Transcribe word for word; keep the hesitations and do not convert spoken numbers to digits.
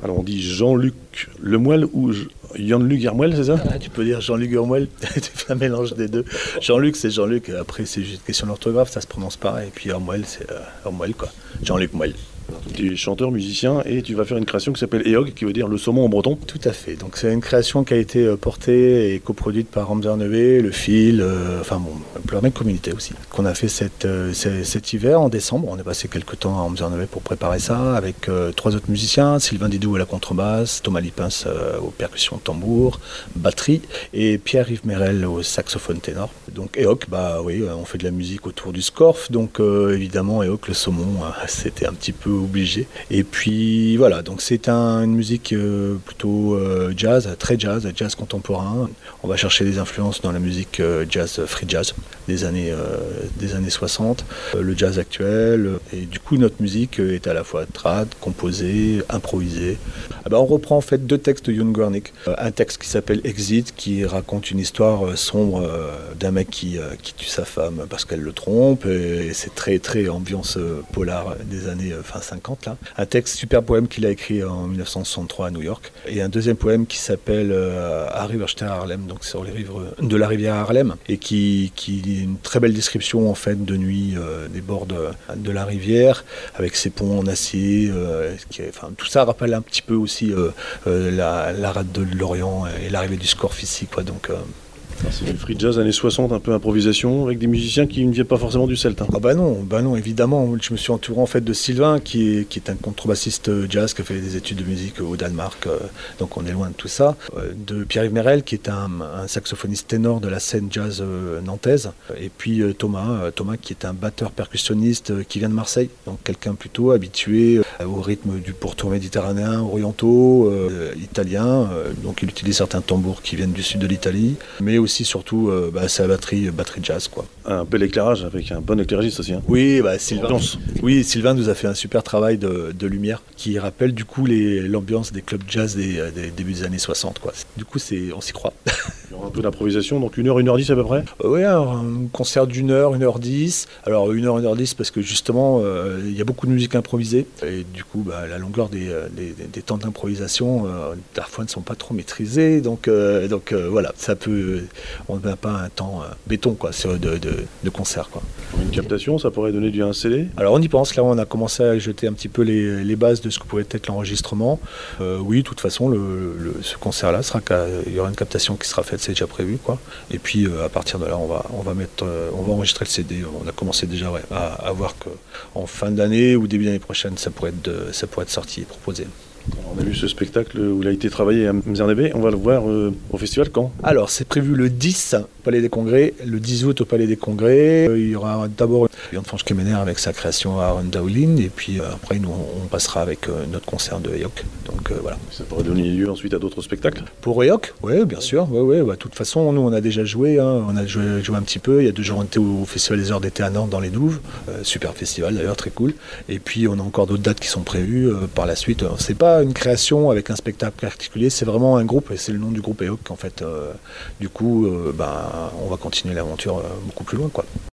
Alors on dit Jean-Luc Lemoyle ou Yann-Luc Hermouel, c'est ça? Ah, tu peux dire Jean-Luc Hermouel, tu fais un mélange des deux. Jean-Luc, c'est Jean-Luc, après c'est juste une question d'orthographe, ça se prononce pareil. Et puis Hermouel, c'est euh, Hermouel, quoi. Jean-Luc Mouel. Tu es chanteur, musicien, et tu vas faire une création qui s'appelle Eog, qui veut dire le saumon en breton. Tout à fait. Donc c'est une création qui a été portée et coproduite par Ramzer Nevé, Le Fil, euh, enfin bon, plein de communautés aussi. Qu'on a fait cette, euh, cet hiver en décembre. On est passé quelques temps à Ramzer Nevé pour préparer ça avec euh, trois autres musiciens, Sylvain Didou à la contrebasse, Thomas Lipins euh, aux percussions tambour, batterie, et Pierre-Yves Merel au saxophone ténor. Donc Eog, bah oui, on fait de la musique autour du scorf, donc euh, évidemment Eog, le saumon, euh, c'était un petit peu obligé. Et puis voilà, donc c'est un, une musique euh, plutôt euh, jazz, très jazz, jazz contemporain. On va chercher des influences dans la musique euh, jazz, free jazz des années, euh, des années soixante, euh, le jazz actuel. Et du coup, notre musique est à la fois trad, composée, improvisée. Ah ben, on reprend en fait deux textes de Youn Guarnic. Euh, un texte qui s'appelle Exit, qui raconte une histoire euh, sombre euh, d'un mec qui, euh, qui tue sa femme parce qu'elle le trompe. Et, et c'est très très ambiance euh, polar des années euh, fin cinquante là. Un texte super poème qu'il a écrit en dix-neuf cent soixante-trois à New York. Et un deuxième poème qui s'appelle euh, À Riverstein à Harlem, donc sur les rives de la rivière Harlem, et qui, qui est une très belle description en fait de nuit euh, des bords de, de la rivière, avec ses ponts en acier. Euh, qui est, enfin, tout ça rappelle un petit peu aussi euh, euh, la, la rade de l'Orient et l'arrivée du scorf ici, quoi. Donc euh, c'est du free jazz années soixante, un peu improvisation, avec des musiciens qui ne viennent pas forcément du Celte. Hein. Ah bah non, bah non, évidemment. Je me suis entouré en fait de Sylvain, qui est, qui est un contrebassiste jazz, qui a fait des études de musique au Danemark, euh, donc on est loin de tout ça. Euh, de Pierre-Yves Merel, qui est un, un saxophoniste ténor de la scène jazz euh, nantaise. Et puis euh, Thomas, euh, Thomas, qui est un batteur percussionniste euh, qui vient de Marseille, donc quelqu'un plutôt habitué euh, au rythme du pourtour méditerranéen, orientaux, euh, italien. Euh, donc il utilise certains tambours qui viennent du sud de l'Italie, mais aussi surtout euh, bah, c'est la batterie, batterie jazz, quoi. Un bel éclairage avec un bon éclairagiste aussi. Hein. Oui, bah, Sylvain, oui, Sylvain nous a fait un super travail de, de lumière qui rappelle du coup les, l'ambiance des clubs jazz des, des débuts des années soixante, quoi. Du coup, c'est, on s'y croit. Il y aura un peu d'improvisation, donc une heure, une heure dix à peu près. euh, Oui, un, un concert d'une heure, une heure dix. Alors une heure, une heure dix parce que justement, euh, il y a beaucoup de musique improvisée et du coup, bah, la longueur des, des, des temps d'improvisation euh, parfois ne sont pas trop maîtrisés. Donc, euh, donc euh, voilà, ça peut, on n'a pas un temps euh, béton, quoi, de, de, de concert, quoi. Une captation, ça pourrait donner du un C D. Alors on y pense, là on a commencé à jeter un petit peu les, les bases de ce que pourrait être l'enregistrement. Euh, oui, de toute façon, le, le, ce concert-là, sera, il y aura une captation qui sera faite, c'est déjà prévu, quoi. Et puis euh, à partir de là, on va, on va mettre, euh, on va enregistrer le C D. On a commencé déjà, ouais, à, à voir qu'en fin d'année ou début d'année prochaine, ça pourrait être, de, ça pourrait être sorti et proposé. On a vu ce spectacle où il a été travaillé à Mzernebé. On va le voir euh, au festival quand? Alors, c'est prévu le dix au Palais des Congrès, le dix août au Palais des Congrès. Euh, il y aura d'abord Jan Fransch Kemener avec sa création à Daulin, et puis euh, après, nous, on passera avec euh, notre concert de Eog. Donc euh, voilà. Ça pourrait donner lieu ensuite à d'autres spectacles? Pour Eog, oui, bien sûr. Ouais, ouais, bah, de toute façon, nous, on a déjà joué. Hein, on a joué, joué un petit peu. Il y a deux jours, on était au Festival des Heures d'été à Nantes, dans les Douves. Euh, super festival, d'ailleurs, très cool. Et puis, on a encore d'autres dates qui sont prévues euh, par la suite. Alors, c'est pas une création avec un spectacle particulier, c'est vraiment un groupe, et c'est le nom du groupe Eog, en fait. Euh, du coup, euh, bah, on va continuer l'aventure euh, beaucoup plus loin, quoi.